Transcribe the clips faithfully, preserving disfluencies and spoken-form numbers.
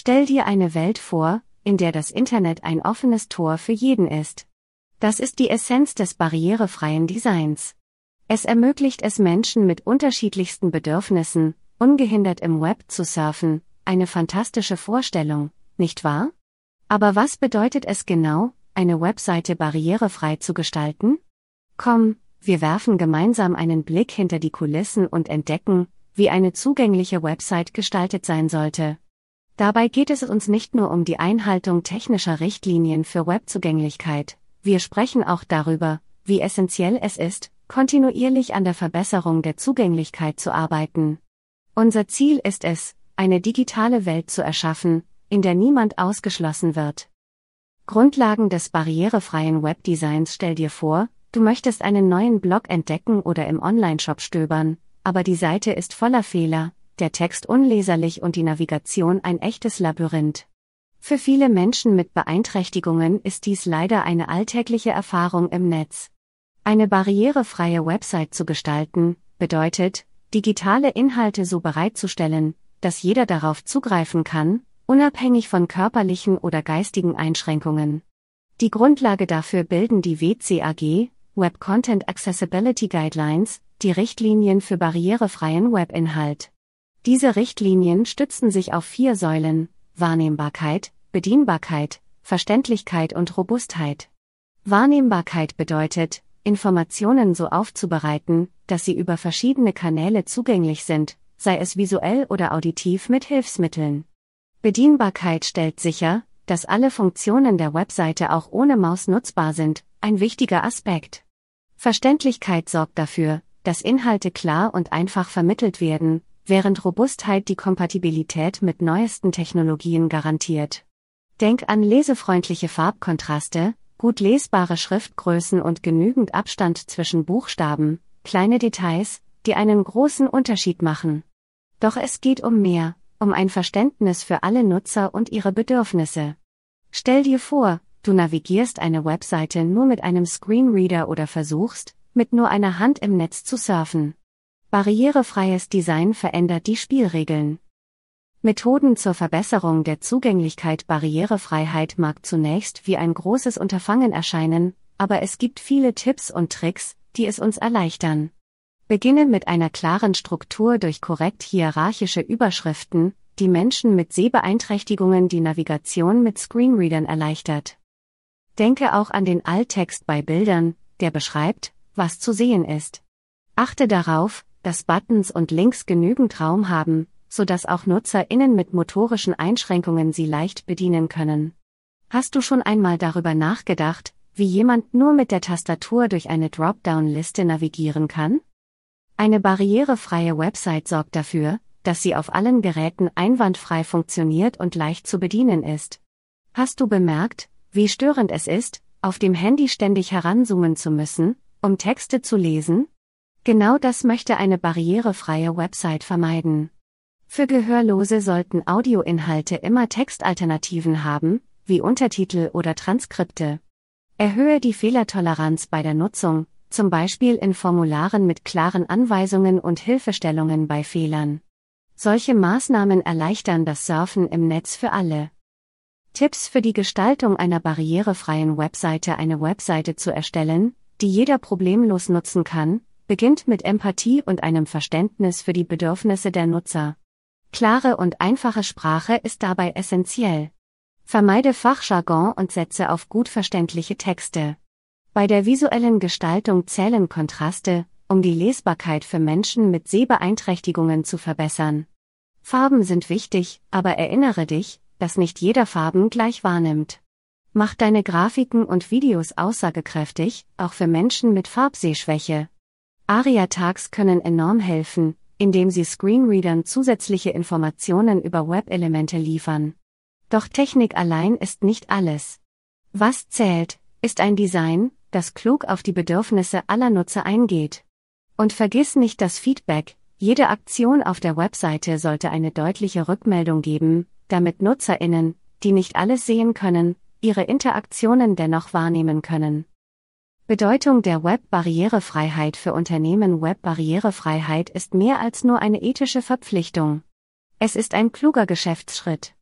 Stell dir eine Welt vor, in der das Internet ein offenes Tor für jeden ist. Das ist die Essenz des barrierefreien Designs. Es ermöglicht es Menschen mit unterschiedlichsten Bedürfnissen, ungehindert im Web zu surfen, eine fantastische Vorstellung, nicht wahr? Aber was bedeutet es genau, eine Webseite barrierefrei zu gestalten? Komm, wir werfen gemeinsam einen Blick hinter die Kulissen und entdecken, wie eine zugängliche Website gestaltet sein sollte. Dabei geht es uns nicht nur um die Einhaltung technischer Richtlinien für Webzugänglichkeit, wir sprechen auch darüber, wie essentiell es ist, kontinuierlich an der Verbesserung der Zugänglichkeit zu arbeiten. Unser Ziel ist es, eine digitale Welt zu erschaffen, in der niemand ausgeschlossen wird. Grundlagen des barrierefreien Webdesigns. Stell dir vor, du möchtest einen neuen Blog entdecken oder im Onlineshop stöbern, aber die Seite ist voller Fehler, der Text unleserlich und die Navigation ein echtes Labyrinth. Für viele Menschen mit Beeinträchtigungen ist dies leider eine alltägliche Erfahrung im Netz. Eine barrierefreie Website zu gestalten, bedeutet, digitale Inhalte so bereitzustellen, dass jeder darauf zugreifen kann, unabhängig von körperlichen oder geistigen Einschränkungen. Die Grundlage dafür bilden die W C A G, Web Content Accessibility Guidelines, die Richtlinien für barrierefreien Webinhalt. Diese Richtlinien stützen sich auf vier Säulen: Wahrnehmbarkeit, Bedienbarkeit, Verständlichkeit und Robustheit. Wahrnehmbarkeit bedeutet, Informationen so aufzubereiten, dass sie über verschiedene Kanäle zugänglich sind, sei es visuell oder auditiv mit Hilfsmitteln. Bedienbarkeit stellt sicher, dass alle Funktionen der Webseite auch ohne Maus nutzbar sind, ein wichtiger Aspekt. Verständlichkeit sorgt dafür, dass Inhalte klar und einfach vermittelt werden, während Robustheit die Kompatibilität mit neuesten Technologien garantiert. Denk an lesefreundliche Farbkontraste, gut lesbare Schriftgrößen und genügend Abstand zwischen Buchstaben, kleine Details, die einen großen Unterschied machen. Doch es geht um mehr, um ein Verständnis für alle Nutzer und ihre Bedürfnisse. Stell dir vor, du navigierst eine Webseite nur mit einem Screenreader oder versuchst, mit nur einer Hand im Netz zu surfen. Barrierefreies Design verändert die Spielregeln. Methoden zur Verbesserung der Zugänglichkeit. Barrierefreiheit mag zunächst wie ein großes Unterfangen erscheinen, aber es gibt viele Tipps und Tricks, die es uns erleichtern. Beginne mit einer klaren Struktur durch korrekt hierarchische Überschriften, die Menschen mit Sehbeeinträchtigungen die Navigation mit Screenreadern erleichtert. Denke auch an den Alttext bei Bildern, der beschreibt, was zu sehen ist. Achte darauf, dass Buttons und Links genügend Raum haben, sodass auch NutzerInnen mit motorischen Einschränkungen sie leicht bedienen können. Hast du schon einmal darüber nachgedacht, wie jemand nur mit der Tastatur durch eine Dropdown-Liste navigieren kann? Eine barrierefreie Website sorgt dafür, dass sie auf allen Geräten einwandfrei funktioniert und leicht zu bedienen ist. Hast du bemerkt, wie störend es ist, auf dem Handy ständig heranzoomen zu müssen, um Texte zu lesen? Genau das möchte eine barrierefreie Website vermeiden. Für Gehörlose sollten Audioinhalte immer Textalternativen haben, wie Untertitel oder Transkripte. Erhöhe die Fehlertoleranz bei der Nutzung, zum Beispiel in Formularen mit klaren Anweisungen und Hilfestellungen bei Fehlern. Solche Maßnahmen erleichtern das Surfen im Netz für alle. Tipps für die Gestaltung einer barrierefreien Webseite. Eine Webseite zu erstellen, die jeder problemlos nutzen kann, beginnt mit Empathie und einem Verständnis für die Bedürfnisse der Nutzer. Klare und einfache Sprache ist dabei essentiell. Vermeide Fachjargon und setze auf gut verständliche Texte. Bei der visuellen Gestaltung zählen Kontraste, um die Lesbarkeit für Menschen mit Sehbeeinträchtigungen zu verbessern. Farben sind wichtig, aber erinnere dich, dass nicht jeder Farben gleich wahrnimmt. Mach deine Grafiken und Videos aussagekräftig, auch für Menschen mit Farbsehschwäche. Aria-Tags können enorm helfen, indem sie Screenreadern zusätzliche Informationen über Webelemente liefern. Doch Technik allein ist nicht alles. Was zählt, ist ein Design, das klug auf die Bedürfnisse aller Nutzer eingeht. Und vergiss nicht das Feedback, jede Aktion auf der Webseite sollte eine deutliche Rückmeldung geben, damit NutzerInnen, die nicht alles sehen können, ihre Interaktionen dennoch wahrnehmen können. Bedeutung der Web-Barrierefreiheit für Unternehmen. Web-Barrierefreiheit ist mehr als nur eine ethische Verpflichtung. Es ist ein kluger Geschäftsschritt.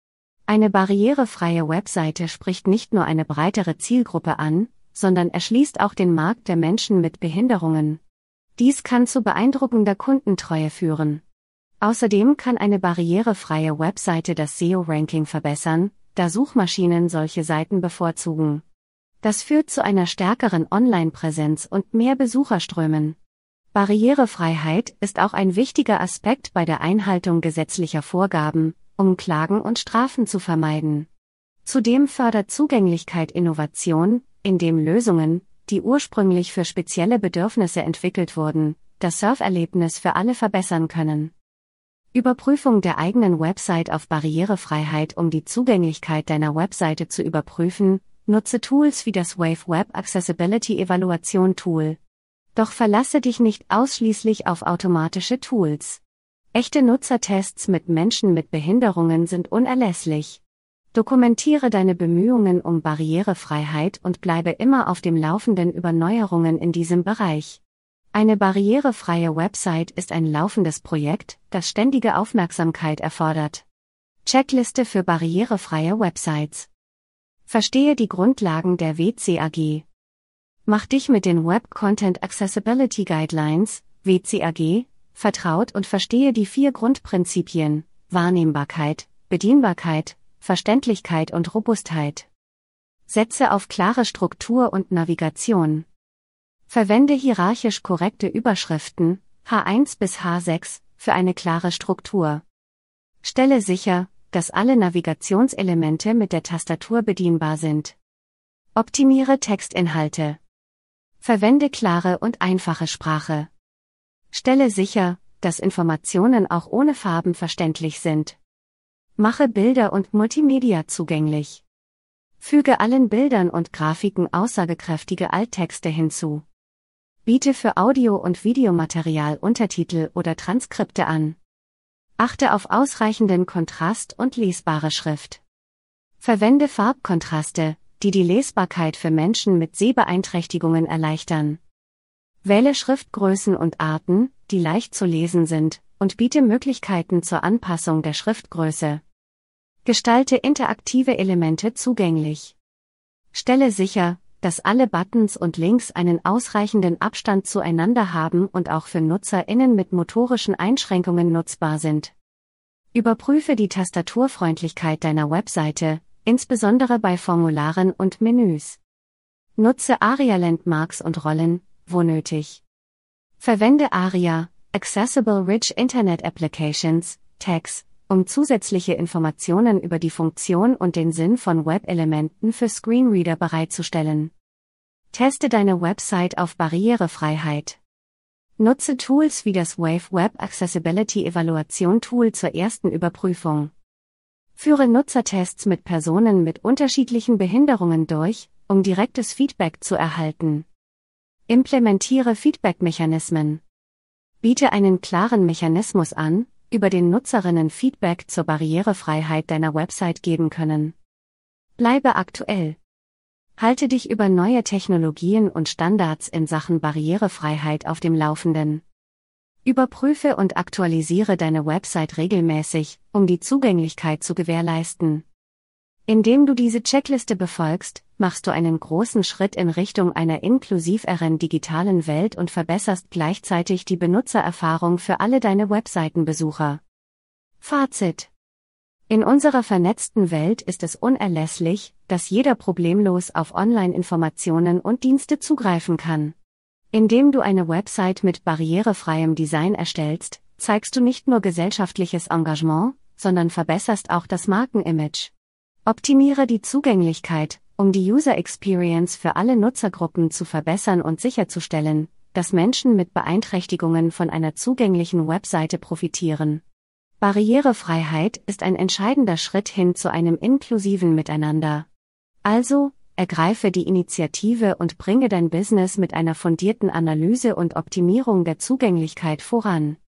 Eine barrierefreie Webseite spricht nicht nur eine breitere Zielgruppe an, sondern erschließt auch den Markt der Menschen mit Behinderungen. Dies kann zu beeindruckender Kundentreue führen. Außerdem kann eine barrierefreie Webseite das S E O-Ranking verbessern, da Suchmaschinen solche Seiten bevorzugen. Das führt zu einer stärkeren Online-Präsenz und mehr Besucherströmen. Barrierefreiheit ist auch ein wichtiger Aspekt bei der Einhaltung gesetzlicher Vorgaben, um Klagen und Strafen zu vermeiden. Zudem fördert Zugänglichkeit Innovation, indem Lösungen, die ursprünglich für spezielle Bedürfnisse entwickelt wurden, das Surferlebnis für alle verbessern können. Überprüfung der eigenen Website auf Barrierefreiheit. Um die Zugänglichkeit deiner Webseite zu überprüfen, nutze Tools wie das Wave Web Accessibility Evaluation Tool. Doch verlasse dich nicht ausschließlich auf automatische Tools. Echte Nutzertests mit Menschen mit Behinderungen sind unerlässlich. Dokumentiere deine Bemühungen um Barrierefreiheit und bleibe immer auf dem Laufenden über Neuerungen in diesem Bereich. Eine barrierefreie Website ist ein laufendes Projekt, das ständige Aufmerksamkeit erfordert. Checkliste für barrierefreie Websites. Verstehe die Grundlagen der W C A G. Mach dich mit den Web Content Accessibility Guidelines, W C A G, vertraut und verstehe die vier Grundprinzipien: Wahrnehmbarkeit, Bedienbarkeit, Verständlichkeit und Robustheit. Setze auf klare Struktur und Navigation. Verwende hierarchisch korrekte Überschriften, H eins bis H sechs, für eine klare Struktur. Stelle sicher, dass alle Navigationselemente mit der Tastatur bedienbar sind. Optimiere Textinhalte. Verwende klare und einfache Sprache. Stelle sicher, dass Informationen auch ohne Farben verständlich sind. Mache Bilder und Multimedia zugänglich. Füge allen Bildern und Grafiken aussagekräftige Alttexte hinzu. Biete für Audio- und Videomaterial Untertitel oder Transkripte an. Achte auf ausreichenden Kontrast und lesbare Schrift. Verwende Farbkontraste, die die Lesbarkeit für Menschen mit Sehbeeinträchtigungen erleichtern. Wähle Schriftgrößen und Arten, die leicht zu lesen sind, und biete Möglichkeiten zur Anpassung der Schriftgröße. Gestalte interaktive Elemente zugänglich. Stelle sicher, dass alle Buttons und Links einen ausreichenden Abstand zueinander haben und auch für NutzerInnen mit motorischen Einschränkungen nutzbar sind. Überprüfe die Tastaturfreundlichkeit deiner Webseite, insbesondere bei Formularen und Menüs. Nutze ARIA-Landmarks und Rollen, wo nötig. Verwende ARIA, Accessible Rich Internet Applications, Tags, um zusätzliche Informationen über die Funktion und den Sinn von Web-Elementen für Screenreader bereitzustellen. Teste deine Website auf Barrierefreiheit. Nutze Tools wie das Wave Web Accessibility Evaluation Tool zur ersten Überprüfung. Führe Nutzertests mit Personen mit unterschiedlichen Behinderungen durch, um direktes Feedback zu erhalten. Implementiere Feedback-Mechanismen. Biete einen klaren Mechanismus an, über den Nutzerinnen Feedback zur Barrierefreiheit deiner Website geben können. Bleibe aktuell. Halte dich über neue Technologien und Standards in Sachen Barrierefreiheit auf dem Laufenden. Überprüfe und aktualisiere deine Website regelmäßig, um die Zugänglichkeit zu gewährleisten. Indem du diese Checkliste befolgst, machst du einen großen Schritt in Richtung einer inklusiveren digitalen Welt und verbesserst gleichzeitig die Benutzererfahrung für alle deine Webseitenbesucher. Fazit: In unserer vernetzten Welt ist es unerlässlich, dass jeder problemlos auf Online-Informationen und Dienste zugreifen kann. Indem du eine Website mit barrierefreiem Design erstellst, zeigst du nicht nur gesellschaftliches Engagement, sondern verbesserst auch das Markenimage. Optimiere die Zugänglichkeit, um die User Experience für alle Nutzergruppen zu verbessern und sicherzustellen, dass Menschen mit Beeinträchtigungen von einer zugänglichen Webseite profitieren. Barrierefreiheit ist ein entscheidender Schritt hin zu einem inklusiven Miteinander. Also, ergreife die Initiative und bringe dein Business mit einer fundierten Analyse und Optimierung der Zugänglichkeit voran.